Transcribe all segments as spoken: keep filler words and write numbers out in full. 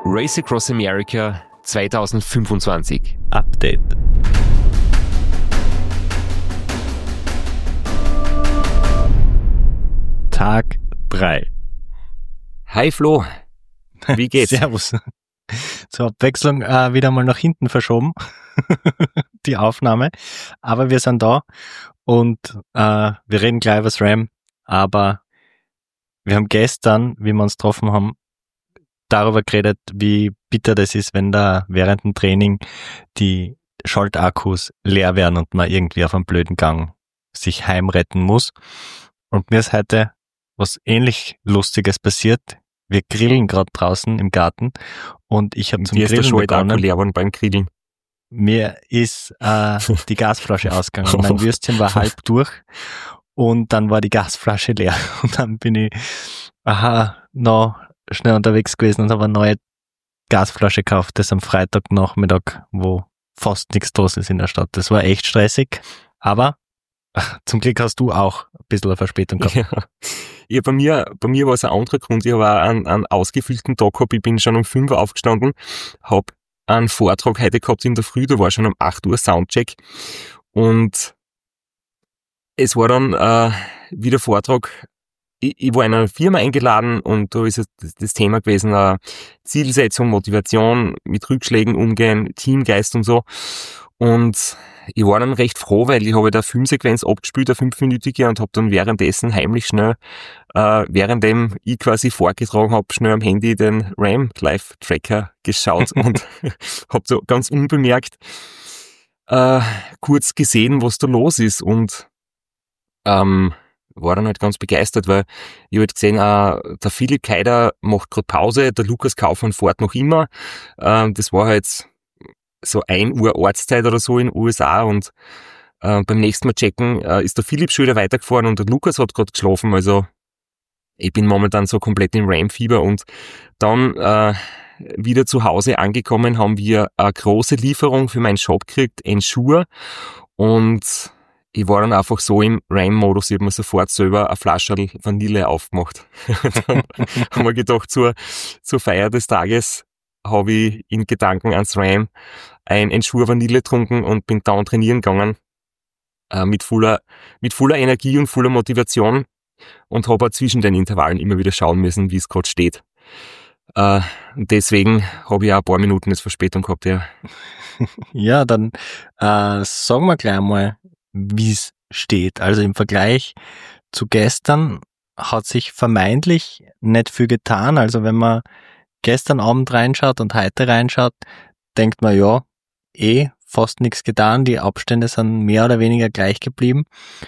Race Across America zwanzig fünfundzwanzig. Update. Tag drei. Hi Flo, wie geht's? Servus. Zur Abwechslung äh, wieder mal nach hinten verschoben, die Aufnahme. Aber wir sind da und äh, wir reden gleich über das Ram. Aber wir haben gestern, wie wir uns getroffen haben, darüber geredet, wie bitter das ist, wenn da während dem Training die Schaltakkus leer werden und man irgendwie auf einem blöden Gang sich heimretten muss. Und mir ist heute was ähnlich Lustiges passiert. Wir grillen gerade draußen im Garten und ich habe zum Dir ist der Grillen Schaltakku begonnen. leer geworden beim Grillen. Mir ist äh, die Gasflasche ausgegangen. Mein Würstchen war halb durch und dann war die Gasflasche leer. Und dann bin ich aha, noch schnell unterwegs gewesen und habe eine neue Gasflasche gekauft, das am Freitagnachmittag, wo fast nichts los ist in der Stadt. Das war echt stressig, aber ach, zum Glück hast du auch ein bisschen eine Verspätung gehabt. Ja. Ja, bei mir, bei mir war es ein anderer Grund. Ich habe auch einen, einen ausgefüllten Tag gehabt. Ich bin schon um fünf Uhr aufgestanden, habe einen Vortrag heute gehabt in der Früh, da war schon um acht Uhr Soundcheck und es war dann äh, wie der Vortrag, ich, ich war in einer Firma eingeladen und da ist es das, das Thema gewesen, äh, Zielsetzung, Motivation, mit Rückschlägen umgehen, Teamgeist und so. Und ich war dann recht froh, weil ich habe da eine Filmsequenz abgespielt, eine fünfminütige, und habe dann währenddessen heimlich schnell, äh, währenddem ich quasi vorgetragen habe, schnell am Handy den Ram Live Tracker geschaut und habe so ganz unbemerkt äh, kurz gesehen, was da los ist, und ähm, war dann halt ganz begeistert, weil ich halt gesehen, äh, der Philipp Keider macht gerade Pause, der Lukas Kaufmann fährt noch immer. Äh, das war halt so ein Uhr Ortszeit oder so in den U S A, und äh, beim nächsten Mal checken äh, ist der Philipp schon wieder weitergefahren und der Lukas hat gerade geschlafen, also ich bin momentan so komplett im Ram-Fieber. Und dann äh, wieder zu Hause angekommen, haben wir eine große Lieferung für meinen Shop gekriegt, Ensure, und ich war dann einfach so im Ram-Modus, ich habe mir sofort selber eine Flasche Vanille aufgemacht. Dann haben wir gedacht, zur, zur Feier des Tages habe ich in Gedanken ans Ram ein Ensure Vanille getrunken und bin dann trainieren gegangen, äh, mit voller, mit voller Energie und voller Motivation, und habe auch zwischen den Intervallen immer wieder schauen müssen, wie es gerade steht. Äh, deswegen habe ich auch ein paar Minuten jetzt Verspätung gehabt, ja. Ja, dann äh, sagen wir gleich mal, wie es steht. Also im Vergleich zu gestern hat sich vermeintlich nicht viel getan. Also wenn man gestern Abend reinschaut und heute reinschaut, denkt man, ja, eh fast nichts getan. Die Abstände sind mehr oder weniger gleich geblieben.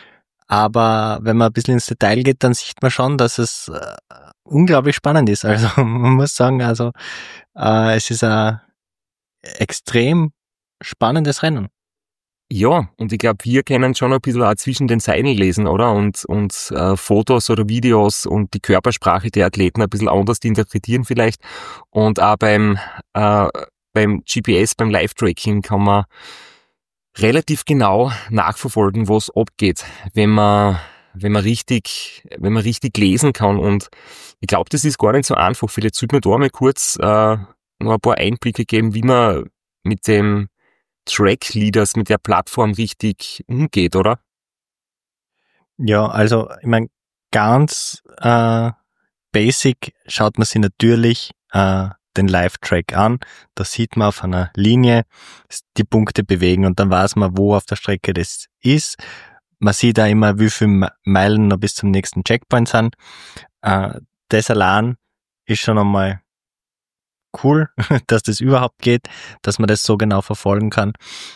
Aber wenn man ein bisschen ins Detail geht, dann sieht man schon, dass es äh, unglaublich spannend ist. Also man muss sagen, also äh, es ist ein extrem spannendes Rennen. Ja, und ich glaube, wir können schon ein bisschen auch zwischen den Zeilen lesen, oder? Und, und äh, Fotos oder Videos und die Körpersprache der Athleten ein bisschen anders interpretieren vielleicht. Und auch beim, äh, beim G P S, beim Live-Tracking kann man relativ genau nachverfolgen, was abgeht, wenn man, wenn man richtig, wenn man richtig lesen kann. Und ich glaube, das ist gar nicht so einfach. Vielleicht sollte man da mal kurz äh, noch ein paar Einblicke geben, wie man mit dem Track Leaders, mit der Plattform richtig umgeht, oder? Ja, also ich meine, ganz äh, basic schaut man sich natürlich äh, den Live-Track an. Da sieht man auf einer Linie die Punkte bewegen und dann weiß man, wo auf der Strecke das ist. Man sieht da immer, wie viele Meilen noch bis zum nächsten Checkpoint sind. Äh, das allein ist schon einmal cool, dass das überhaupt geht, dass man das so genau verfolgen kann.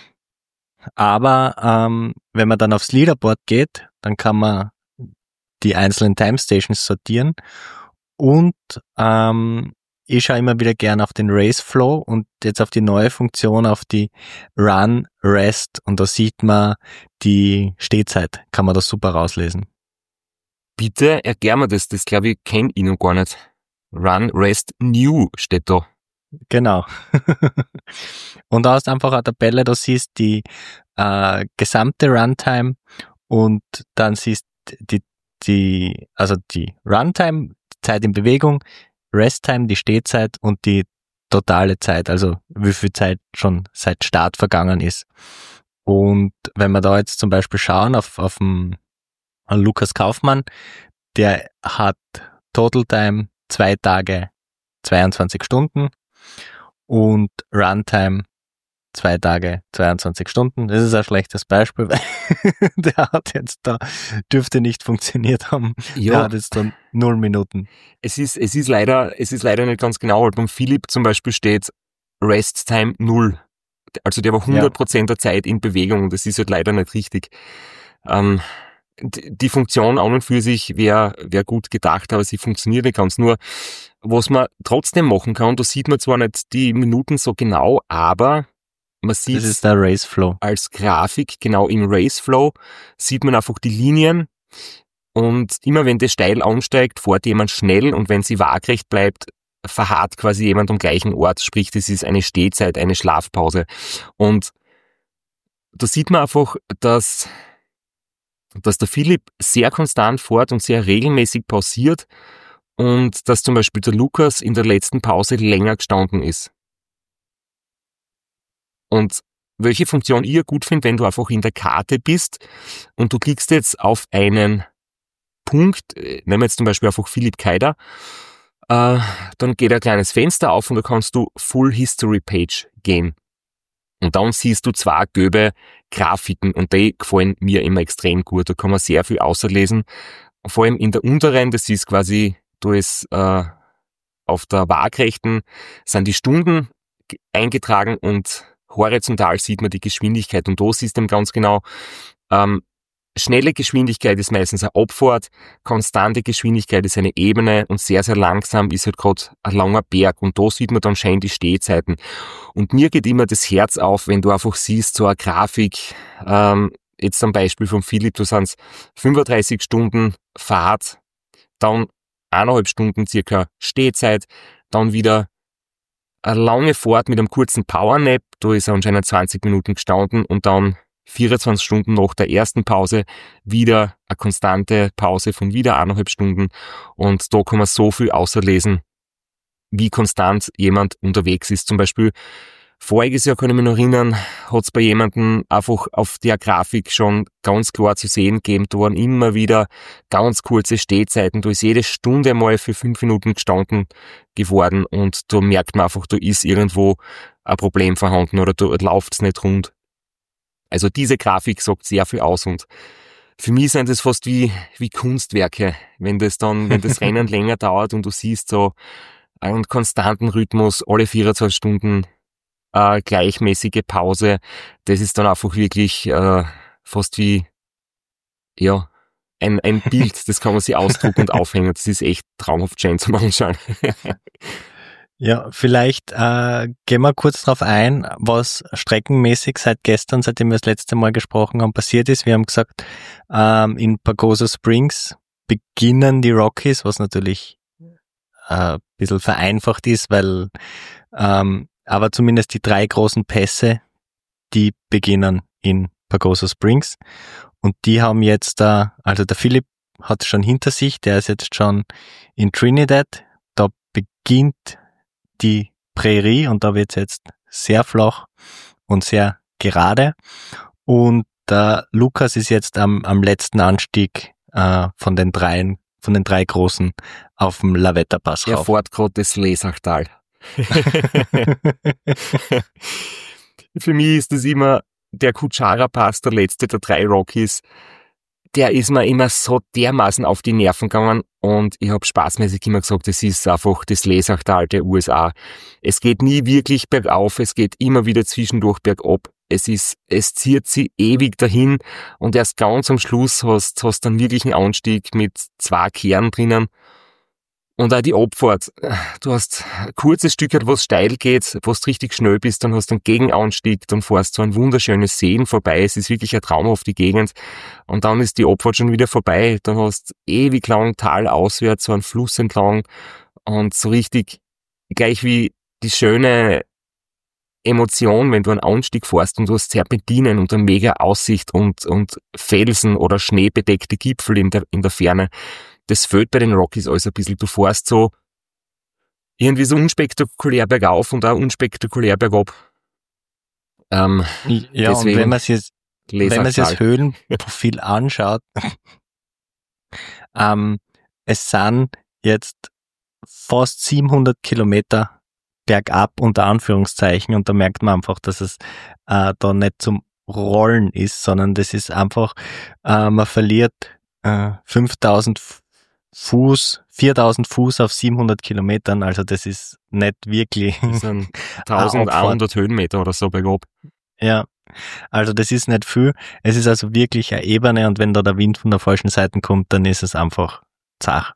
Aber ähm, wenn man dann aufs Leaderboard geht, dann kann man die einzelnen Time Stations sortieren, und ähm, ich schaue immer wieder gern auf den Race Flow und jetzt auf die neue Funktion, auf die Run, Rest, und da sieht man die Stehzeit, kann man das super rauslesen. Bitte erklär mir das, das glaube ich kenne ich noch gar nicht. Run, Rest, New steht da. Genau. Und da hast du einfach eine Tabelle, da siehst die äh, gesamte Runtime und dann siehst die, die, also die Runtime, die Zeit in Bewegung, Resttime, die Stehzeit und die totale Zeit, also wie viel Zeit schon seit Start vergangen ist. Und wenn wir da jetzt zum Beispiel schauen auf, auf den Lukas Kaufmann, der hat Total Time zwei Tage zweiundzwanzig Stunden und Runtime zwei Tage zweiundzwanzig Stunden. Das ist ein schlechtes Beispiel, weil der hat jetzt da, dürfte nicht funktioniert haben. Ja. Der hat jetzt dann null Minuten. Es ist, es ist leider, es ist leider nicht ganz genau, weil beim Philipp zum Beispiel steht Rest Time null. Also der war hundert Prozent ja. der Zeit in Bewegung und das ist halt leider nicht richtig. Ähm, die Funktion an und für sich wäre wär gut gedacht, aber sie funktioniert nicht ganz. Nur, was man trotzdem machen kann, da sieht man zwar nicht die Minuten so genau, aber man sieht, das ist der Raceflow. Als Grafik, genau im Raceflow, sieht man einfach die Linien und immer wenn das steil ansteigt, fährt jemand schnell und wenn sie waagrecht bleibt, verharrt quasi jemand am gleichen Ort, sprich, das ist eine Stehzeit, eine Schlafpause. Und da sieht man einfach, dass, dass der Philipp sehr konstant fährt und sehr regelmäßig pausiert und dass zum Beispiel der Lukas in der letzten Pause länger gestanden ist. Und welche Funktion ich gut finde, wenn du einfach in der Karte bist und du klickst jetzt auf einen Punkt, nehmen wir jetzt zum Beispiel einfach Philipp Keider, äh, dann geht ein kleines Fenster auf und da kannst du Full History Page gehen. Und dann siehst du zwei gelbe Grafiken und die gefallen mir immer extrem gut. Da kann man sehr viel auslesen. Vor allem in der unteren, das ist quasi, da ist äh, auf der Waagrechten sind die Stunden eingetragen und horizontal sieht man die Geschwindigkeit und da siehst du ganz genau, ähm, schnelle Geschwindigkeit ist meistens eine Abfahrt, konstante Geschwindigkeit ist eine Ebene und sehr, sehr langsam ist halt gerade ein langer Berg und da sieht man dann schön die Stehzeiten. Und mir geht immer das Herz auf, wenn du einfach siehst, so eine Grafik, ähm, jetzt am Beispiel von Philipp, du sind fünfunddreißig Stunden Fahrt, dann eineinhalb Stunden circa Stehzeit, dann wieder eine lange Fahrt mit einem kurzen Powernap, da ist er anscheinend zwanzig Minuten gestanden und dann vierundzwanzig Stunden nach der ersten Pause wieder eine konstante Pause von wieder eineinhalb Stunden und da kann man so viel auslesen, wie konstant jemand unterwegs ist. Zum Beispiel voriges Jahr kann ich mich noch erinnern, hat es bei jemandem einfach auf der Grafik schon ganz klar zu sehen gegeben, da waren immer wieder ganz kurze Stehzeiten, da ist jede Stunde mal für fünf Minuten gestanden geworden und da merkt man einfach, da ist irgendwo ein Problem vorhanden oder da läuft es nicht rund. Also diese Grafik sagt sehr viel aus und für mich sind das fast wie, wie Kunstwerke, wenn das dann, wenn das Rennen länger dauert und du siehst so einen konstanten Rhythmus, alle vierundzwanzig Stunden äh, gleichmäßige Pause, das ist dann einfach wirklich äh, fast wie, ja, ein, ein Bild, das kann man sich ausdrucken und aufhängen, das ist echt traumhaft schön zum Anschauen. Ja, vielleicht äh, gehen wir kurz drauf ein, was streckenmäßig seit gestern, seitdem wir das letzte Mal gesprochen haben, passiert ist. Wir haben gesagt, ähm, in Pagosa Springs beginnen die Rockies, was natürlich äh, ein bisschen vereinfacht ist, weil ähm, aber zumindest die drei großen Pässe, die beginnen in Pagosa Springs und die haben jetzt da, äh, also der Philipp hat schon hinter sich, der ist jetzt schon in Trinidad, da beginnt die Prärie und da wird's jetzt sehr flach und sehr gerade und der Lukas ist jetzt am, am letzten Anstieg äh, von den dreien, von den drei großen auf dem Lavetta-Pass rauf. Er fährt gerade das Lesachtal. Für mich ist das immer der Kutschara-Pass, der letzte der drei Rockies. Der ist mir immer so dermaßen auf die Nerven gegangen und ich habe spaßmäßig immer gesagt, es ist einfach das Lesachtal der U S A. Es geht nie wirklich bergauf, es geht immer wieder zwischendurch bergab. Es ist, es zieht sie ewig dahin und erst ganz am Schluss hast, hast dann wirklich einen Anstieg mit zwei Kehren drinnen. Und auch die Abfahrt. Du hast ein kurzes Stück, was steil geht, wo du richtig schnell bist, dann hast du einen Gegenanstieg, dann fährst du an wunderschönes Seen vorbei. Es ist wirklich eine traumhafte Gegend. Und dann ist die Abfahrt schon wieder vorbei. Dann hast du ewig lang Tal auswärts, so einen Fluss entlang und so richtig gleich wie die schöne Emotion, wenn du einen Anstieg fährst und du hast Serpentinen und eine mega Aussicht und, und Felsen oder schneebedeckte Gipfel in der, in der Ferne. Das fehlt bei den Rockies alles ein bisschen. Du fährst so, irgendwie so unspektakulär bergauf und auch unspektakulär bergab. Ähm, ja, und wenn man sich jetzt, wenn man sich das Leserqual. Höhlenprofil anschaut, ähm, es sind jetzt fast siebenhundert Kilometer bergab unter Anführungszeichen und da merkt man einfach, dass es äh, da nicht zum Rollen ist, sondern das ist einfach, äh, man verliert äh, fünftausend Fuß, viertausend Fuß auf siebenhundert Kilometern, also das ist nicht wirklich Das sind eintausendeinhundert Höhenmeter oder so bergab. Ja, also das ist nicht viel. Es ist also wirklich eine Ebene und wenn da der Wind von der falschen Seite kommt, dann ist es einfach zach.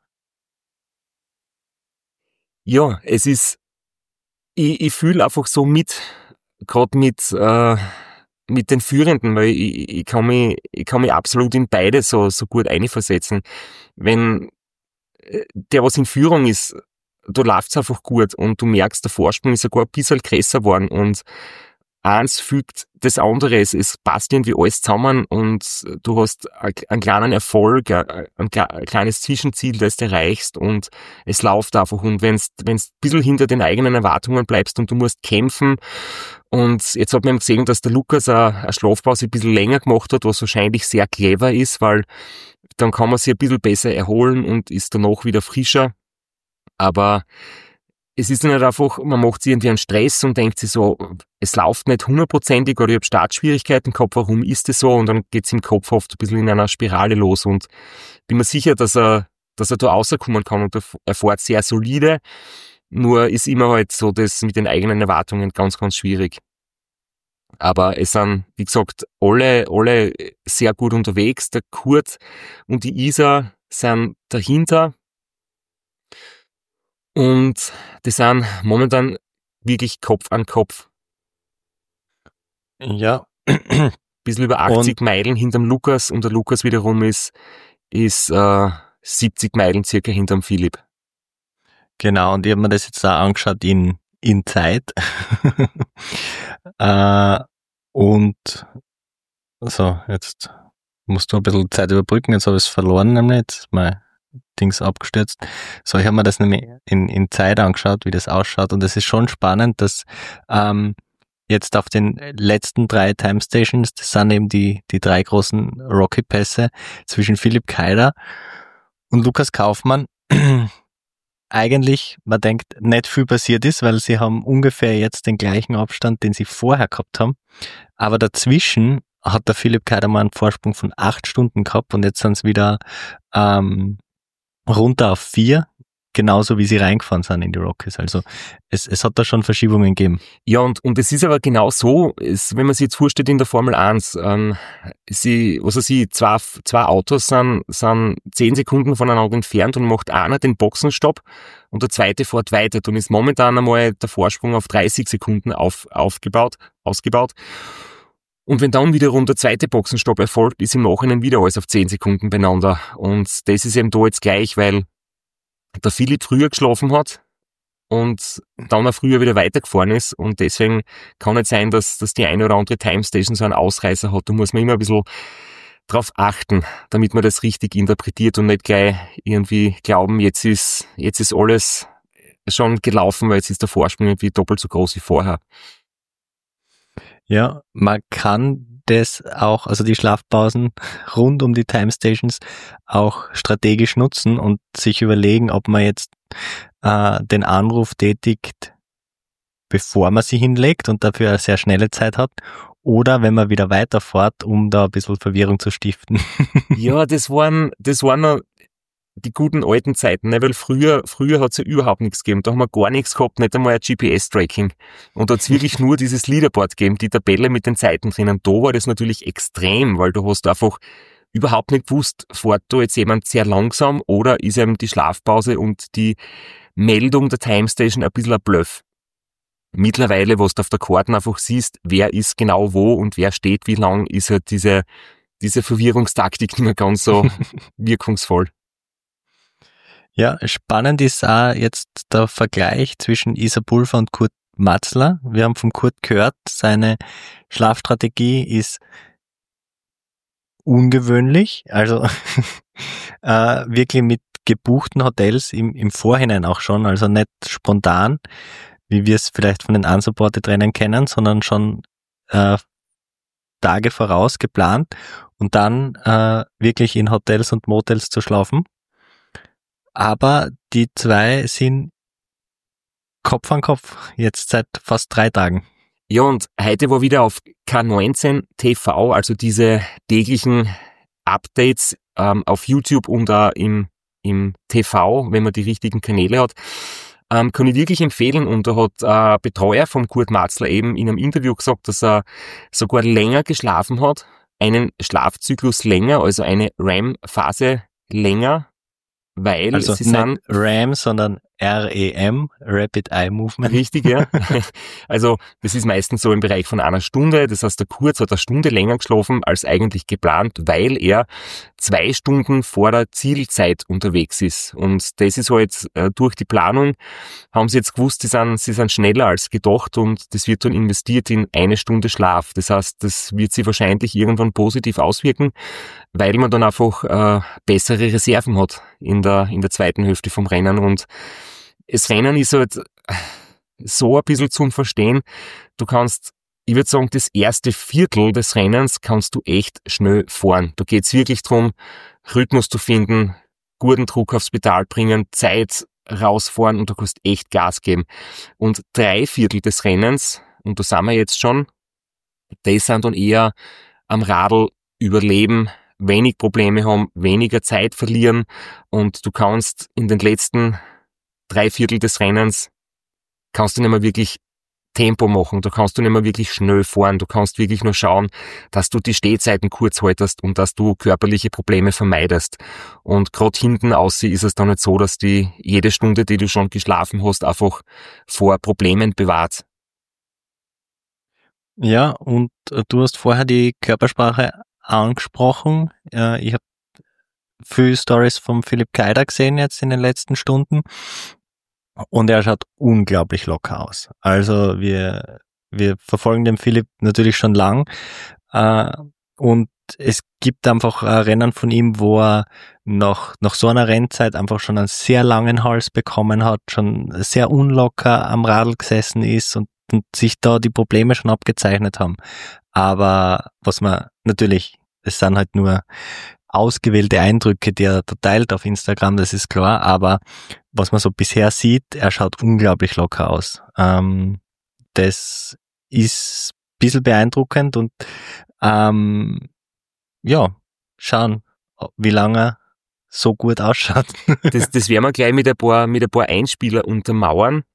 Ja, es ist, ich, ich fühle einfach so mit, gerade mit, äh, mit den Führenden, weil ich, ich kann mich, ich kann mich absolut in beide so, so gut einversetzen. Wenn äh, der, was in Führung ist, da läuft's einfach gut und du merkst, der Vorsprung ist sogar ein bisschen größer geworden und eins fügt das andere, es, es passt irgendwie alles zusammen und du hast einen kleinen Erfolg, ein, ein kleines Zwischenziel, das du erreichst und es läuft einfach und wenn's, wenn's ein bisschen hinter den eigenen Erwartungen bleibst und du musst kämpfen und jetzt hat man gesehen, dass der Lukas eine, eine Schlafpause ein bisschen länger gemacht hat, was wahrscheinlich sehr clever ist, weil dann kann man sich ein bisschen besser erholen und ist danach wieder frischer, aber es ist dann halt einfach, man macht sich irgendwie einen Stress und denkt sich so, es läuft nicht hundertprozentig oder ich habe Startschwierigkeiten gehabt, warum ist das so? Und dann geht's im Kopf oft ein bisschen in einer Spirale los und bin mir sicher, dass er, dass er da rauskommen kann und er fährt sehr solide, nur ist immer halt so das mit den eigenen Erwartungen ganz, ganz schwierig. Aber es sind, wie gesagt, alle, alle sehr gut unterwegs. Der Kurt und die Isa sind dahinter. Und die sind momentan wirklich Kopf an Kopf. Ja. Bisschen über achtzig und Meilen hinterm Lukas und der Lukas wiederum ist, ist äh, siebzig Meilen circa hinterm Philipp. Genau, und ich habe mir das jetzt auch angeschaut in, in Zeit. äh, und so, jetzt musst du ein bisschen Zeit überbrücken, jetzt habe ich es verloren, nämlich jetzt mein Dings abgestürzt. So, ich habe mir das nämlich in, in Zeit angeschaut, wie das ausschaut und es ist schon spannend, dass ähm, jetzt auf den letzten drei Time Stations, das sind eben die, die drei großen Rocky-Pässe zwischen Philipp Keider und Lukas Kaufmann, eigentlich, man denkt, nicht viel passiert ist, weil sie haben ungefähr jetzt den gleichen Abstand, den sie vorher gehabt haben, aber dazwischen hat der Philipp Keider mal einen Vorsprung von acht Stunden gehabt und jetzt sind es wieder ähm, runter auf vier, genauso wie sie reingefahren sind in die Rockies. Also es, es hat da schon Verschiebungen gegeben. Ja, und, und es ist aber genau so, es, wenn man sich jetzt vorstellt in der Formel eins, ähm, sie, also sie, zwei, zwei Autos sind, sind zehn Sekunden voneinander entfernt und macht einer den Boxenstopp und der zweite fährt weiter. Dann ist momentan einmal der Vorsprung auf dreißig Sekunden auf, aufgebaut, ausgebaut. Und wenn dann wiederum der zweite Boxenstopp erfolgt, ist im Nachhinein wieder alles auf zehn Sekunden beieinander. Und das ist eben da jetzt gleich, weil der Philipp früher geschlafen hat und dann auch früher wieder weitergefahren ist. Und deswegen kann nicht sein, dass, dass die eine oder andere Timestation so einen Ausreißer hat. Da muss man immer ein bisschen drauf achten, damit man das richtig interpretiert und nicht gleich irgendwie glauben, jetzt ist, jetzt ist alles schon gelaufen, weil jetzt ist der Vorsprung irgendwie doppelt so groß wie vorher. Ja, man kann das auch, also die Schlafpausen rund um die Time Stations auch strategisch nutzen und sich überlegen, ob man jetzt äh, den Anruf tätigt, bevor man sie hinlegt und dafür eine sehr schnelle Zeit hat, oder wenn man wieder weiterfährt, um da ein bisschen Verwirrung zu stiften. Ja, das waren, das waren noch die guten alten Zeiten, ne? Weil früher, früher hat's ja überhaupt nichts gegeben. Da haben wir gar nichts gehabt, nicht einmal ein G P S-Tracking. Und da hat's wirklich nur dieses Leaderboard gegeben, die Tabelle mit den Zeiten drinnen. Da war das natürlich extrem, weil du hast einfach überhaupt nicht gewusst, fährt da jetzt jemand sehr langsam oder ist eben die Schlafpause und die Meldung der Timestation ein bisschen ein Bluff. Mittlerweile, was du auf der Karte einfach siehst, wer ist genau wo und wer steht wie lang, ist halt diese, diese Verwirrungstaktik nicht mehr ganz so wirkungsvoll. Ja, spannend ist auch jetzt der Vergleich zwischen Isa Pulver und Kurt Matzler. Wir haben von Kurt gehört, seine Schlafstrategie ist ungewöhnlich, also äh, wirklich mit gebuchten Hotels im, im Vorhinein auch schon, also nicht spontan, wie wir es vielleicht von den Unsupported Rennen kennen, sondern schon äh, Tage voraus geplant und dann äh, wirklich in Hotels und Motels zu schlafen. Aber die zwei sind Kopf an Kopf, jetzt seit fast drei Tagen. Ja, und heute war wieder auf K neunzehn T V, also diese täglichen Updates ähm, auf YouTube und auch im, im T V, wenn man die richtigen Kanäle hat, ähm, kann ich wirklich empfehlen. Und da hat ein Betreuer vom Kurt Matzler eben in einem Interview gesagt, dass er sogar länger geschlafen hat, einen Schlafzyklus länger, also eine R E M-Phase länger, weil also sie nicht sind R E M, sondern R E M, Rapid Eye Movement. Richtig, ja. Also das ist meistens so im Bereich von einer Stunde. Das heißt, der Kurz hat eine Stunde länger geschlafen als eigentlich geplant, weil er zwei Stunden vor der Zielzeit unterwegs ist. Und das ist halt äh, durch die Planung, haben sie jetzt gewusst, sie sind, sie sind schneller als gedacht und das wird dann investiert in eine Stunde Schlaf. Das heißt, das wird sich wahrscheinlich irgendwann positiv auswirken, weil man dann einfach äh, bessere Reserven hat in der, in der zweiten Hälfte vom Rennen. Und das Rennen ist halt so ein bisschen zum Verstehen. Du kannst, ich würde sagen, das erste Viertel des Rennens kannst du echt schnell fahren. Da geht's wirklich drum, Rhythmus zu finden, guten Druck aufs Pedal bringen, Zeit rausfahren und du kannst echt Gas geben. Und drei Viertel des Rennens, und da sind wir jetzt schon, das sind dann eher am Radl überleben, wenig Probleme haben, weniger Zeit verlieren und du kannst in den letzten drei Viertel des Rennens kannst du nicht mehr wirklich Tempo machen, da kannst du nicht mehr wirklich schnell fahren, du kannst wirklich nur schauen, dass du die Stehzeiten kurz haltest und dass du körperliche Probleme vermeidest. Und gerade hinten aussieht ist es dann nicht so, dass die jede Stunde, die du schon geschlafen hast, einfach vor Problemen bewahrt. Ja, und äh, du hast vorher die Körpersprache angesprochen. Äh, ich habe viele Stories von Philipp Keider gesehen jetzt in den letzten Stunden und er schaut unglaublich locker aus. Also wir wir verfolgen den Philipp natürlich schon lang äh, und es gibt einfach äh, Rennen von ihm, wo er nach, nach so einer Rennzeit einfach schon einen sehr langen Hals bekommen hat, schon sehr unlocker am Radl gesessen ist und, und sich da die Probleme schon abgezeichnet haben. Aber was man natürlich, es sind halt nur ausgewählte Eindrücke, die er da teilt auf Instagram, das ist klar, aber was man so bisher sieht, er schaut unglaublich locker aus. Ähm, das ist ein bisschen beeindruckend und ähm, ja, schauen, wie lange er so gut ausschaut. Das, das werden wir gleich mit ein paar, mit ein paar Einspieler untermauern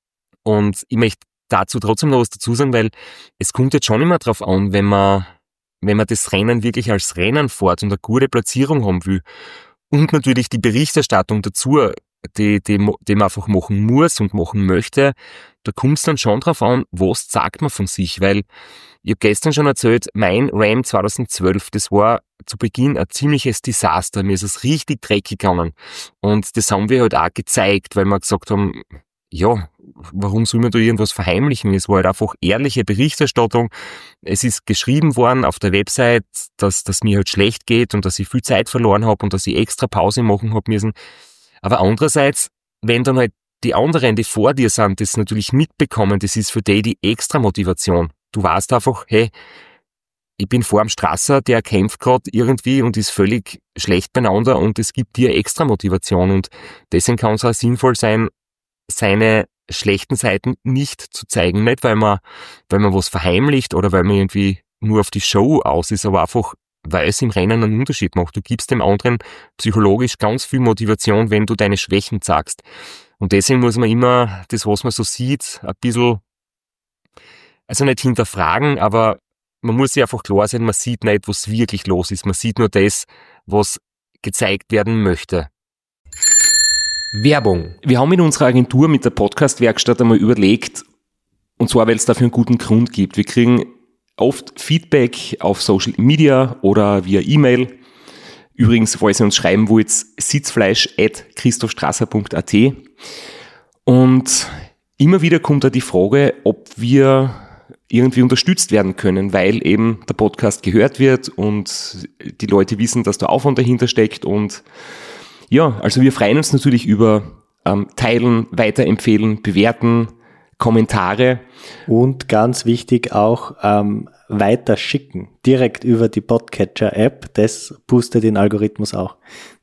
und ich möchte dazu trotzdem noch was dazu sagen, weil es kommt jetzt schon immer drauf an, wenn man wenn man das Rennen wirklich als Rennen fährt und eine gute Platzierung haben will und natürlich die Berichterstattung dazu, die, die, die man einfach machen muss und machen möchte, da kommt es dann schon drauf an, was sagt man von sich, weil ich habe gestern schon erzählt, mein R A M zweitausendzwölf, das war zu Beginn ein ziemliches Desaster, mir ist es richtig dreckig gegangen und das haben wir halt auch gezeigt, weil wir gesagt haben, ja, warum soll man da irgendwas verheimlichen? Es war halt einfach ehrliche Berichterstattung. Es ist geschrieben worden auf der Website, dass dass mir halt schlecht geht und dass ich viel Zeit verloren habe und dass ich extra Pause machen habe müssen. Aber andererseits, wenn dann halt die anderen, die vor dir sind, das natürlich mitbekommen, das ist für die die extra Motivation. Du weißt einfach, hey, ich bin vor dem Strasser, der kämpft gerade irgendwie und ist völlig schlecht beieinander und es gibt dir extra Motivation und deswegen kann es auch sinnvoll sein, seine schlechten Seiten nicht zu zeigen. Nicht, weil man, weil man was verheimlicht oder weil man irgendwie nur auf die Show aus ist, aber einfach, weil es im Rennen einen Unterschied macht. Du gibst dem anderen psychologisch ganz viel Motivation, wenn du deine Schwächen zeigst. Und deswegen muss man immer das, was man so sieht, ein bisschen, also nicht hinterfragen, aber man muss sich einfach klar sein, man sieht nicht, was wirklich los ist. Man sieht nur das, was gezeigt werden möchte. Werbung. Wir haben in unserer Agentur mit der Podcast-Werkstatt einmal überlegt, und zwar, weil es dafür einen guten Grund gibt. Wir kriegen oft Feedback auf Social Media oder via E-Mail. Übrigens, falls ihr uns schreiben wollt, sitzfleisch at christophstrasser punkt at. Und immer wieder kommt da die Frage, ob wir irgendwie unterstützt werden können, weil eben der Podcast gehört wird und die Leute wissen, dass da Aufwand dahinter steckt und Ja, also wir freuen uns natürlich über ähm, Teilen, Weiterempfehlen, Bewerten, Kommentare. Und ganz wichtig auch ähm, weiterschicken, direkt über die Podcatcher-App, das boostet den Algorithmus auch.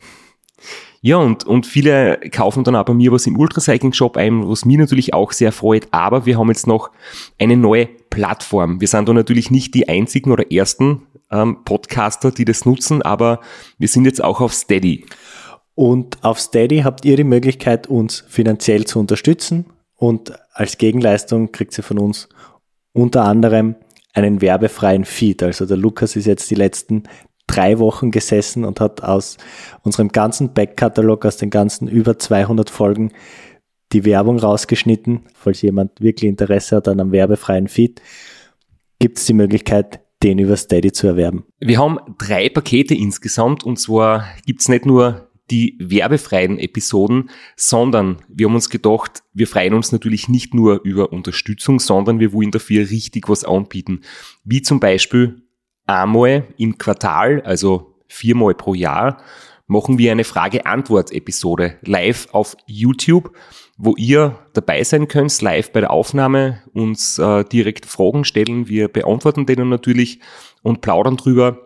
Ja, und, und viele kaufen dann auch bei mir was im Ultracycling-Shop ein, was mich natürlich auch sehr freut, aber wir haben jetzt noch eine neue Plattform. Wir sind da natürlich nicht die einzigen oder ersten ähm, Podcaster, die das nutzen, aber wir sind jetzt auch auf Steady. Und auf Steady habt ihr die Möglichkeit, uns finanziell zu unterstützen und als Gegenleistung kriegt ihr von uns unter anderem einen werbefreien Feed. Also der Lukas ist jetzt die letzten drei Wochen gesessen und hat aus unserem ganzen Backkatalog, aus den ganzen über zweihundert Folgen die Werbung rausgeschnitten. Falls jemand wirklich Interesse hat an einem werbefreien Feed, gibt es die Möglichkeit, den über Steady zu erwerben. Wir haben drei Pakete insgesamt und zwar gibt es nicht nur die werbefreien Episoden, sondern wir haben uns gedacht, wir freuen uns natürlich nicht nur über Unterstützung, sondern wir wollen dafür richtig was anbieten. Wie zum Beispiel einmal im Quartal, also viermal pro Jahr, machen wir eine Frage-Antwort-Episode live auf YouTube, wo ihr dabei sein könnt, live bei der Aufnahme, uns äh, direkt Fragen stellen. Wir beantworten denen natürlich und plaudern drüber.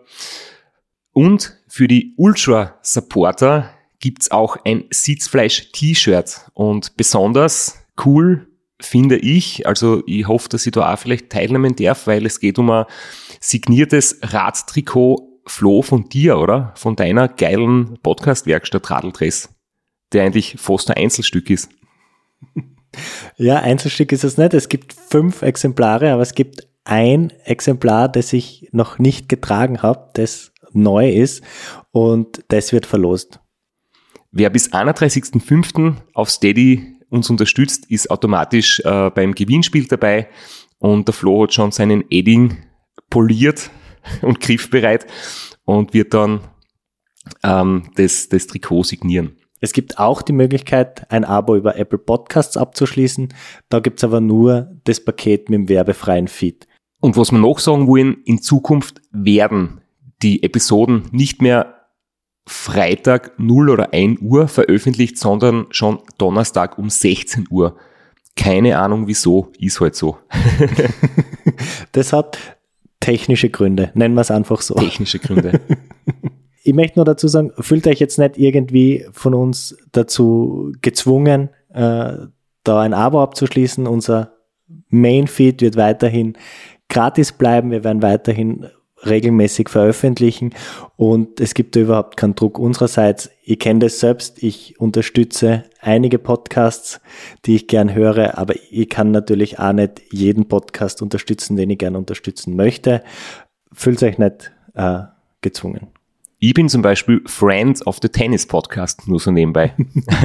Und für die Ultra-Supporter gibt's auch ein Sitzfleisch-T-Shirt. Und besonders cool finde ich, also ich hoffe, dass ich da auch vielleicht teilnehmen darf, weil es geht um ein signiertes Radtrikot, Flo, von dir, oder? Von deiner geilen Podcast-Werkstatt Radeldress, der eigentlich fast ein Einzelstück ist. Ja, Einzelstück ist es nicht. Es gibt fünf Exemplare, aber es gibt ein Exemplar, das ich noch nicht getragen habe, das neu ist und das wird verlost. Wer bis einunddreißigsten fünften auf Steady uns unterstützt, ist automatisch äh, beim Gewinnspiel dabei und der Flo hat schon seinen Edding poliert und griffbereit und wird dann ähm, das, das Trikot signieren. Es gibt auch die Möglichkeit, ein Abo über Apple Podcasts abzuschließen. Da gibt es aber nur das Paket mit dem werbefreien Feed. Und was wir noch sagen wollen, in Zukunft werden die Episoden nicht mehr Freitag null oder ein Uhr veröffentlicht, sondern schon Donnerstag um sechzehn Uhr. Keine Ahnung wieso, ist halt so. Das hat technische Gründe, nennen wir es einfach so. Technische Gründe. Ich möchte nur dazu sagen, fühlt euch jetzt nicht irgendwie von uns dazu gezwungen, äh, da ein Abo abzuschließen. Unser Main-Feed wird weiterhin gratis bleiben. Wir werden weiterhin regelmäßig veröffentlichen und es gibt da überhaupt keinen Druck unsererseits. Ich kenne das selbst, ich unterstütze einige Podcasts, die ich gern höre, aber ich kann natürlich auch nicht jeden Podcast unterstützen, den ich gern unterstützen möchte. Fühlt euch nicht äh, gezwungen. Ich bin zum Beispiel Friend of the Tennis Podcast, nur so nebenbei.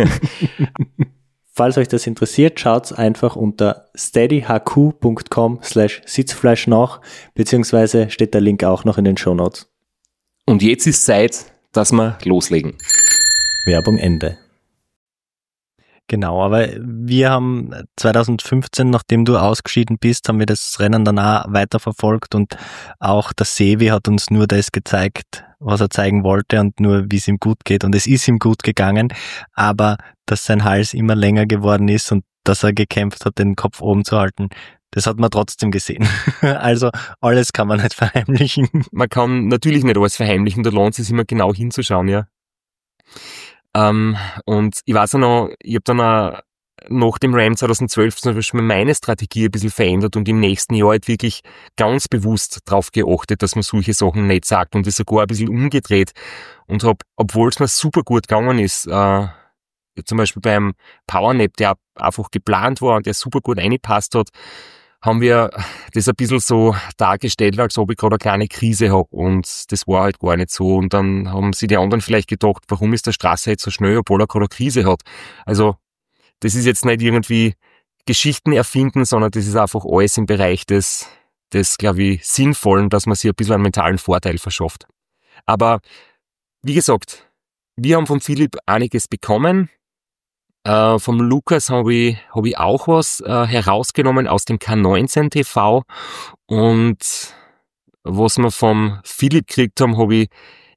Falls euch das interessiert, schaut einfach unter steadyhq.com slash Sitzfleisch nach, beziehungsweise steht der Link auch noch in den Shownotes. Und jetzt ist Zeit, dass wir loslegen. Werbung Ende. Genau, aber wir haben zwanzig fünfzehn, nachdem du ausgeschieden bist, haben wir das Rennen dann auch weiterverfolgt und auch der Sevi hat uns nur das gezeigt, was er zeigen wollte und nur wie es ihm gut geht und es ist ihm gut gegangen, aber dass sein Hals immer länger geworden ist und dass er gekämpft hat, den Kopf oben zu halten, das hat man trotzdem gesehen. Also alles kann man nicht verheimlichen. Man kann natürlich nicht alles verheimlichen, da lohnt es sich immer genau hinzuschauen, ja. Ähm, und ich weiß auch noch, ich habe dann auch nach dem Ram zwanzig zwölf zum Beispiel meine Strategie ein bisschen verändert und im nächsten Jahr halt wirklich ganz bewusst darauf geachtet, dass man solche Sachen nicht sagt und das sogar ein bisschen umgedreht und habe, obwohl es mir super gut gegangen ist, äh, zum Beispiel beim Powernap, der einfach geplant war und der super gut reingepasst hat, haben wir das ein bisschen so dargestellt, als ob ich gerade eine kleine Krise habe und das war halt gar nicht so und dann haben sich die anderen vielleicht gedacht, warum ist der Strasser jetzt so schnell, obwohl er gerade eine Krise hat. Also das ist jetzt nicht irgendwie Geschichten erfinden, sondern das ist einfach alles im Bereich des, des glaube ich, Sinnvollen, dass man sich ein bisschen einen mentalen Vorteil verschafft. Aber wie gesagt, wir haben von Philipp einiges bekommen. Äh, vom Lukas habe ich, hab ich auch was äh, herausgenommen aus dem K neunzehn T V und was wir vom Philipp gekriegt haben, habe ich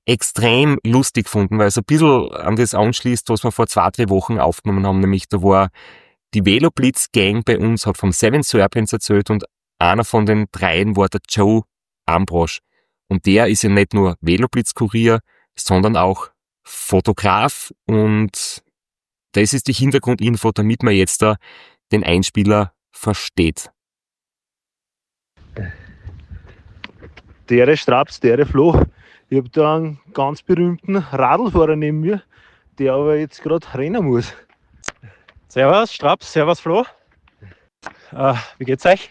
extrem lustig gefunden, weil es ein bisschen an das anschließt, was wir vor zwei, drei Wochen aufgenommen haben, nämlich da war die Veloblitz-Gang bei uns, hat vom Seven Serpents erzählt und einer von den dreien war der Joe Ambrosch. Und der ist ja nicht nur Veloblitz-Kurier, sondern auch Fotograf und das ist die Hintergrundinfo, damit man jetzt da den Einspieler versteht. Der Straps, der Flo. Ich habe da einen ganz berühmten Radlfahrer neben mir, der aber jetzt gerade rennen muss. Servus Straps, servus Flo. Äh, wie geht's euch?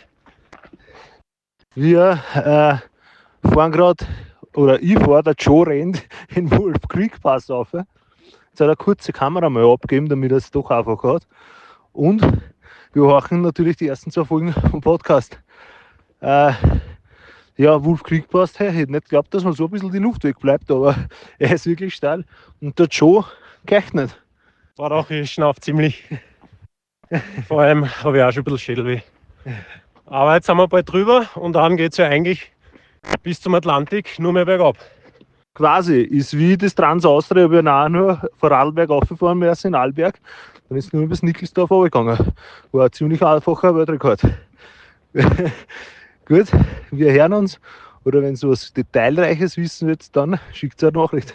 Wir äh, fahren gerade, oder ich fahre, der Joe rennt in Wolf Creek Pass rauf. Jetzt hat er eine kurze Kamera mal abgegeben, damit er es doch einfach hat. Und wir horchen natürlich die ersten zwei Folgen vom Podcast. Äh, ja, Wolf Creek Pass, hey, ich hätte nicht geglaubt, dass man so ein bisschen die Luft wegbleibt, aber er ist wirklich steil. Und der Joe keicht nicht. War doch, ich schnauf ziemlich. Vor allem habe ich auch schon ein bisschen Schädelweh. Aber jetzt sind wir bald drüber und dann geht es ja eigentlich bis zum Atlantik nur mehr bergab. Quasi, ist wie das Trans-Austria, ich bin auch nur von Radlberg aufgefahren, mehr als in Arlberg. Dann ist nur bis Nickelsdorf runtergegangen. War ein ziemlich einfacher Weltrekord. Gut, wir hören uns. Oder wenn ihr was Detailreiches wissen wollt, dann schickt eine Nachricht.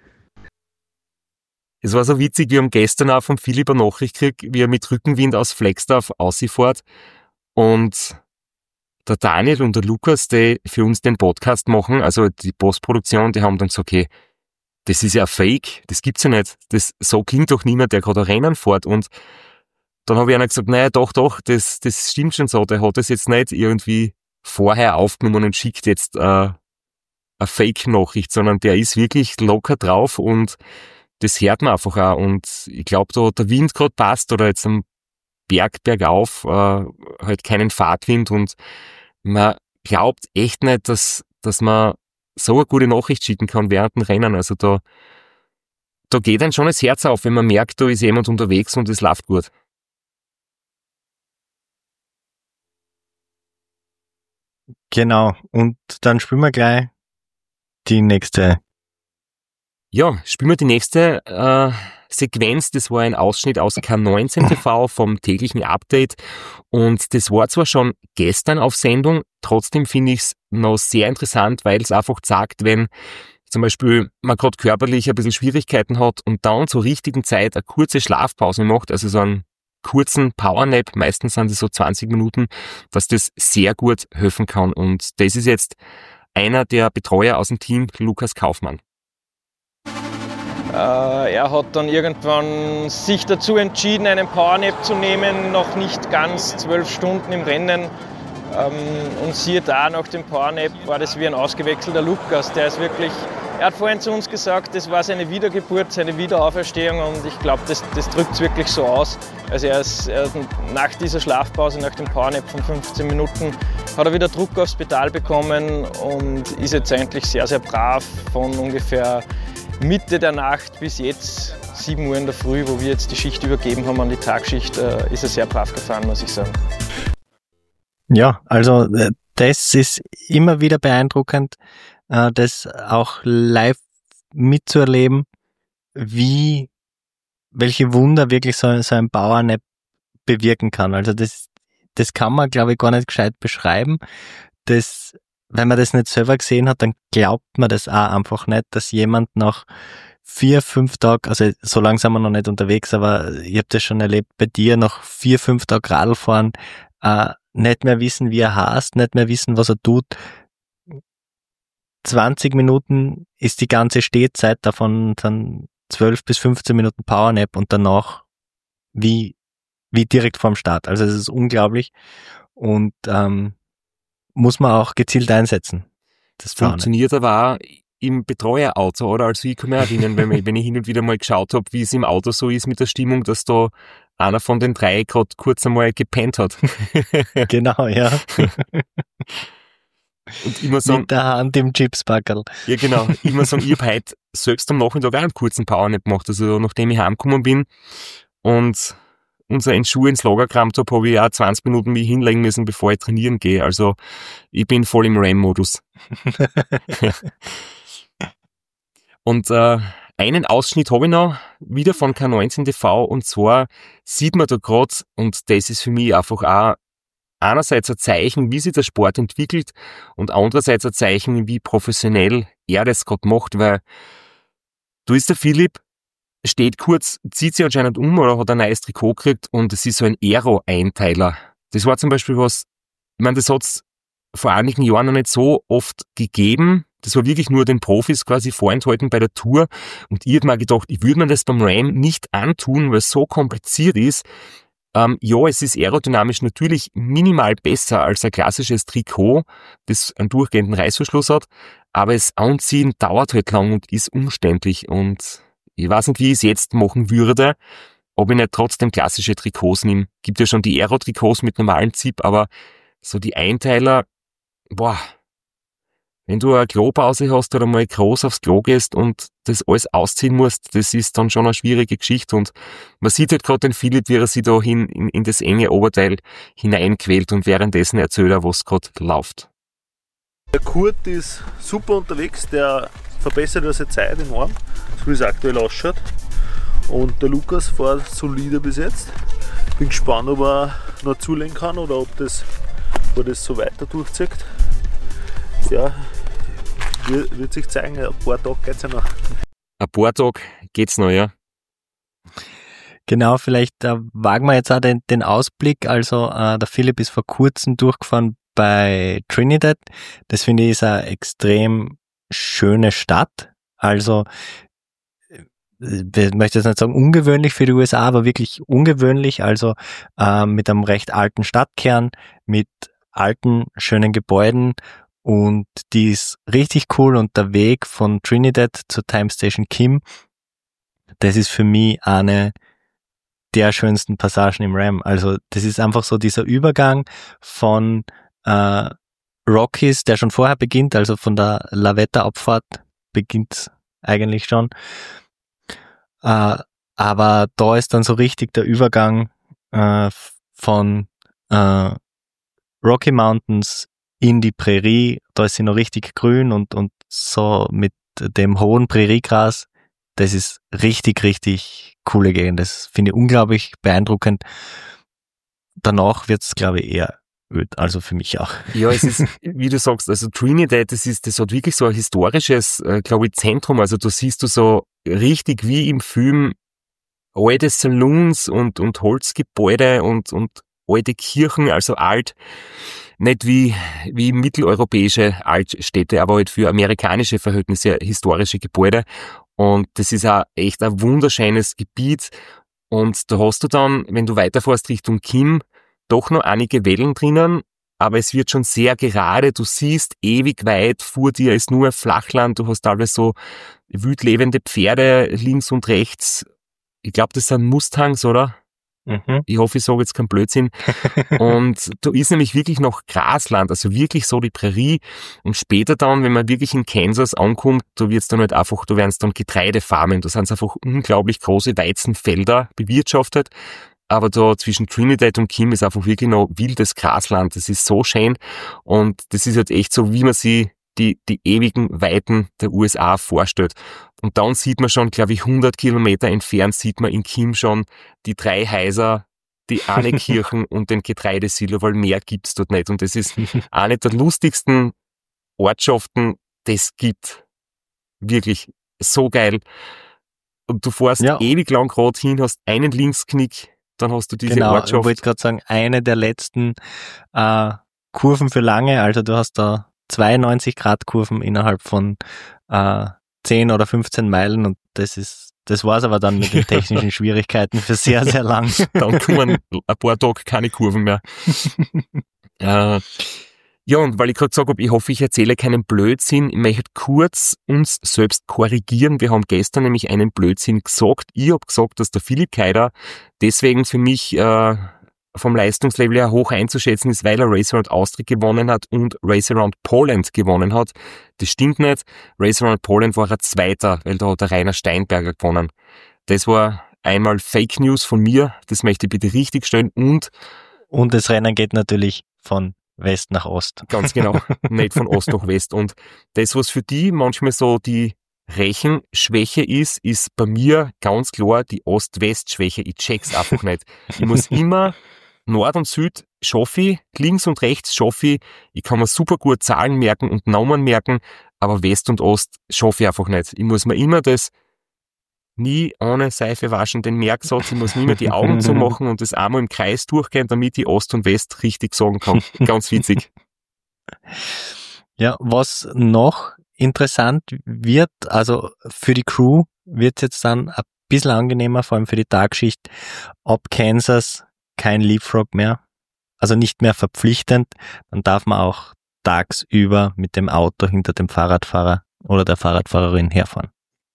Es war so witzig, wir haben gestern auch von Philipp eine Nachricht gekriegt, wie er mit Rückenwind aus Flagstaff aussieht. Und der Daniel und der Lukas, die für uns den Podcast machen, also die Postproduktion, die haben dann gesagt, okay, das ist ja ein Fake, das gibt's ja nicht. Das, so klingt doch niemand, der gerade ein Rennen fährt. Und dann habe ich einer gesagt, naja, doch, doch, das, das stimmt schon so, der hat das jetzt nicht irgendwie vorher aufgenommen und schickt jetzt äh, eine Fake-Nachricht, sondern der ist wirklich locker drauf und das hört man einfach auch. Und ich glaube, da der Wind gerade passt oder jetzt am Berg bergauf, äh, halt keinen Fahrtwind und man glaubt echt nicht, dass, dass man so eine gute Nachricht schicken kann während dem Rennen. Also da, da geht einem schon das Herz auf, wenn man merkt, da ist jemand unterwegs und es läuft gut. Genau, und dann spielen wir gleich die nächste. Ja, spielen wir die nächste äh, Sequenz. Das war ein Ausschnitt aus K neunzehn T V vom täglichen Update und das war zwar schon gestern auf Sendung, trotzdem finde ich es noch sehr interessant, weil es einfach sagt, wenn zum Beispiel man gerade körperlich ein bisschen Schwierigkeiten hat und dann zur richtigen Zeit eine kurze Schlafpause macht, also so einen kurzen Powernap, meistens sind es so zwanzig Minuten, dass das sehr gut helfen kann. Und das ist jetzt einer der Betreuer aus dem Team, Lukas Kaufmann. Äh, er hat dann irgendwann sich dazu entschieden, einen Powernap zu nehmen, noch nicht ganz zwölf Stunden im Rennen. Ähm, und siehe da, nach dem Powernap war das wie ein ausgewechselter Lukas. Der ist wirklich, er hat vorhin zu uns gesagt, das war seine Wiedergeburt, seine Wiederauferstehung und ich glaube, das, das drückt es wirklich so aus. Also er ist, er, nach dieser Schlafpause, nach dem Powernap von fünfzehn Minuten, hat er wieder Druck aufs Pedal bekommen und ist jetzt eigentlich sehr, sehr brav von ungefähr Mitte der Nacht bis jetzt, sieben Uhr in der Früh, wo wir jetzt die Schicht übergeben haben an die Tagschicht, äh, ist er sehr brav gefahren, muss ich sagen. Ja, also das ist immer wieder beeindruckend, äh, das auch live mitzuerleben, wie, welche Wunder wirklich so, so ein Powernap bewirken kann. Also das, das kann man, glaube ich, gar nicht gescheit beschreiben. Das, wenn man das nicht selber gesehen hat, dann glaubt man das auch einfach nicht, dass jemand nach vier, fünf Tagen, also so lang sind wir noch nicht unterwegs, aber ich habe das schon erlebt bei dir, nach vier, fünf Tagen Radlfahren, äh, nicht mehr wissen, wie er heißt, nicht mehr wissen, was er tut. zwanzig Minuten ist die ganze Stehzeit, davon dann zwölf bis fünfzehn Minuten Powernap und danach wie, wie direkt vorm Start. Also es ist unglaublich und ähm, muss man auch gezielt einsetzen. Das funktioniert aber auch im Betreuerauto, oder? Also ich kann mich erinnern, wenn ich, wenn ich hin und wieder mal geschaut habe, wie es im Auto so ist mit der Stimmung, dass da einer von den drei gerade kurz einmal gepennt hat. Genau, ja. Und immer sagen, mit der Hand im Chipspackerl. Ja, genau. Ich muss sagen, ich habe heute selbst am Nachmittag auch einen kurzen Powernap gemacht. Also nachdem ich heimgekommen bin und unser Schuh ins Lager gerammt habe, habe ich auch zwanzig Minuten mich hinlegen müssen, bevor ich trainieren gehe. Also ich bin voll im Ram-Modus. Und äh, einen Ausschnitt habe ich noch, wieder von K neunzehn T V, und zwar sieht man da gerade, und das ist für mich einfach auch einerseits ein Zeichen, wie sich der Sport entwickelt, und andererseits ein Zeichen, wie professionell er das gerade macht, weil da ist der Philipp, steht kurz, zieht sich anscheinend um oder hat ein neues Trikot gekriegt, und es ist so ein Aero-Einteiler. Das war zum Beispiel was, ich meine, das hat's vor einigen Jahren noch nicht so oft gegeben. Das war wirklich nur den Profis quasi vorenthalten bei der Tour, und ich hab mir gedacht, ich würde mir das beim Ram nicht antun, weil es so kompliziert ist. Ähm, ja, es ist aerodynamisch natürlich minimal besser als ein klassisches Trikot, das einen durchgehenden Reißverschluss hat, aber das Anziehen dauert halt lang und ist umständlich, und ich weiß nicht, wie ich es jetzt machen würde, ob ich nicht trotzdem klassische Trikots nehme. Gibt ja schon die Aero-Trikots mit normalen Zip, aber so die Einteiler, boah, wenn du eine Klopause hast oder mal groß aufs Klo gehst und das alles ausziehen musst, das ist dann schon eine schwierige Geschichte, und man sieht halt gerade den Philipp, wie er sich da hin, in, in das enge Oberteil hineinquält, und währenddessen erzählt er, was gerade läuft. Der Kurt ist super unterwegs, der verbessert ja seine Zeit enorm, so wie es aktuell ausschaut. Und der Lukas fährt solide bis jetzt. Bin gespannt, ob er noch zulegen kann oder ob das, ob er das so weiter durchzieht. Ja, wird, wird sich zeigen, ein paar Tage geht es ja noch. Ein paar Tage geht's noch, ja. Genau, vielleicht äh, wagen wir jetzt auch den, den Ausblick. Also äh, der Philipp ist vor kurzem durchgefahren bei Trinidad. Das finde ich ist eine extrem schöne Stadt. Also ich möchte jetzt nicht sagen ungewöhnlich für die U S A, aber wirklich ungewöhnlich. Also äh, mit einem recht alten Stadtkern, mit alten, schönen Gebäuden, und die ist richtig cool. Und der Weg von Trinidad zur Time Station Kim, das ist für mich eine der schönsten Passagen im Ram. Also das ist einfach so dieser Übergang von äh, Rockies, der schon vorher beginnt, also von der La Veta-Abfahrt beginnt eigentlich schon. Äh, aber da ist dann so richtig der Übergang äh, von äh, Rocky Mountains in die Prärie. Da ist sie noch richtig grün, und, und so mit dem hohen Präriegras. Das ist richtig, richtig coole Gegend. Das finde ich unglaublich beeindruckend. Danach wird's, glaube ich, eher öd, also für mich auch. Ja, es ist, wie du sagst, also Trinidad, das ist, das hat wirklich so ein historisches, äh, glaube ich, Zentrum. Also da siehst du so richtig wie im Film alte Saloons und, und Holzgebäude und, und alte Kirchen, also alt, nicht wie, wie mitteleuropäische Altstädte, aber halt für amerikanische Verhältnisse historische Gebäude. Und das ist auch echt ein wunderschönes Gebiet. Und da hast du dann, wenn du weiterfährst Richtung Kim, doch noch einige Wellen drinnen, aber es wird schon sehr gerade. Du siehst ewig weit, vor dir ist nur Flachland, du hast teilweise so wildlebende Pferde links und rechts. Ich glaube, das sind Mustangs, oder? Mhm. Ich hoffe, ich sage jetzt keinen Blödsinn. Und da ist nämlich wirklich noch Grasland, also wirklich so die Prärie. Und später dann, wenn man wirklich in Kansas ankommt, da wird's dann halt einfach, da werden es dann Getreidefarmen. Da sind einfach unglaublich große Weizenfelder bewirtschaftet. Aber da zwischen Trinidad und Kim ist einfach wirklich noch wildes Grasland. Das ist so schön. Und das ist halt echt so, wie man sich die, die ewigen Weiten der U S A vorstellt. Und dann sieht man schon, glaube ich, hundert Kilometer entfernt sieht man in Kim schon die drei Häuser, die eine Kirchen und den Getreidesilo, weil mehr gibt's dort nicht. Und das ist eine der lustigsten Ortschaften, das gibt. Wirklich so geil. Und du fährst Ja. ewig lang gerade hin, hast einen Linksknick, dann hast du diese Genau, ich Ortschaft. wollte gerade sagen, eine der letzten äh, Kurven für lange, also du hast da zweiundneunzig Grad Kurven innerhalb von äh, zehn oder fünfzehn Meilen, und das ist, das war's aber dann mit den technischen Schwierigkeiten für sehr, sehr lang. Dann kommen ein paar Tage keine Kurven mehr. äh, ja, und weil ich gerade gesagt habe, ich hoffe, ich erzähle keinen Blödsinn, ich möchte kurz uns selbst korrigieren. Wir haben gestern nämlich einen Blödsinn gesagt. Ich habe gesagt, dass der Philipp Keider deswegen für mich äh, vom Leistungslevel her hoch einzuschätzen ist, weil er Race Around Austria gewonnen hat und Race Around Poland gewonnen hat. Das stimmt nicht. Race Around Poland war er Zweiter, weil da hat der Rainer Steinberger gewonnen. Das war einmal Fake News von mir, das möchte ich bitte richtigstellen, und Und das Rennen geht natürlich von West nach Ost. ganz genau, nicht von Ost nach West. Und das, was für die manchmal so die Rechenschwäche ist, ist bei mir ganz klar die Ost-West-Schwäche. Ich check's einfach nicht. Ich muss immer Nord und Süd schaffe ich, links und rechts schaffe ich. Ich kann mir super gut Zahlen merken und Namen merken, aber West und Ost schaffe ich einfach nicht. Ich muss mir immer das nie ohne Seife waschen, den Merksatz, ich muss mir immer die Augen zumachen und das einmal im Kreis durchgehen, damit ich Ost und West richtig sagen kann. Ganz witzig. Ja, was noch interessant wird, also für die Crew wird es jetzt dann ein bisschen angenehmer, vor allem für die Tagschicht, ab Kansas kein Leapfrog mehr, also nicht mehr verpflichtend, dann darf man auch tagsüber mit dem Auto hinter dem Fahrradfahrer oder der Fahrradfahrerin herfahren.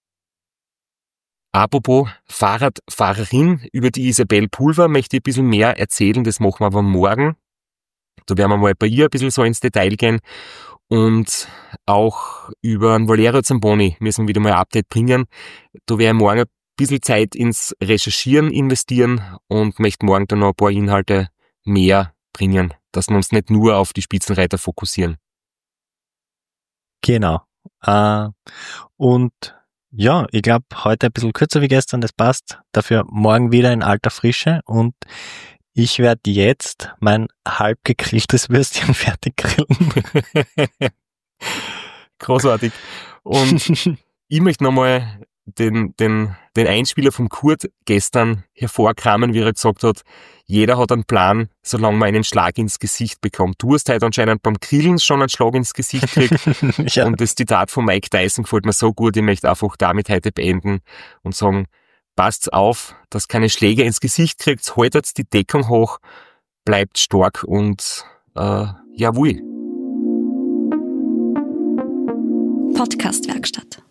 Apropos Fahrradfahrerin, über die Isabel Pulver möchte ich ein bisschen mehr erzählen, das machen wir aber morgen. Da werden wir mal bei ihr ein bisschen so ins Detail gehen und auch über den Valerio Zamboni müssen wir wieder mal ein Update bringen. Da werde ich morgen ein bisschen Zeit ins Recherchieren investieren und möchte morgen dann noch ein paar Inhalte mehr bringen, dass wir uns nicht nur auf die Spitzenreiter fokussieren. Genau. Äh, und ja, ich glaube, heute ein bisschen kürzer wie gestern, das passt. Dafür morgen wieder in alter Frische und ich werde jetzt mein halb gegrilltes Würstchen fertig grillen. Großartig. Und ich möchte nochmal den, den, den Einspieler vom Kurt gestern hervorkramen, wie er gesagt hat, jeder hat einen Plan, solange man einen Schlag ins Gesicht bekommt. Du hast heute anscheinend beim Grillen schon einen Schlag ins Gesicht gekriegt. Ja. Und das Zitat von Mike Tyson gefällt mir so gut, ich möchte einfach damit heute beenden und sagen, passt auf, dass keine Schläge ins Gesicht kriegt, haltet die Deckung hoch, bleibt stark und äh, jawohl. Podcast-Werkstatt.